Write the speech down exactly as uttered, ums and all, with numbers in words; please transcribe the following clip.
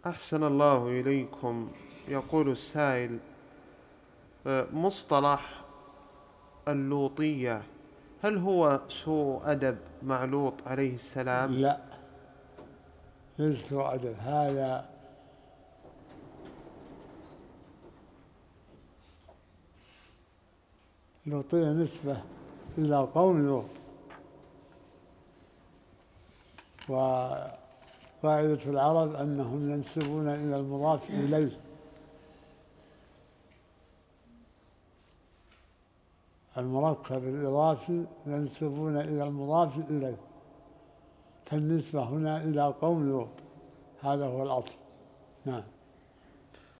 أحسن الله إليكم. يقول السائل: مصطلح اللوطية هل هو سوء أدب مع لوط عليه السلام؟ لا، ليس سوء أدب. هذا لوطية نسبة إلى قوم لوط، وقاعدة العرب أنهم ينسبون إلى المضاف إليه، المركب الإضافي ينسبون إلى المضاف إليه، فالنسبة هنا إلى قوم لوط، هذا هو الأصل. نعم.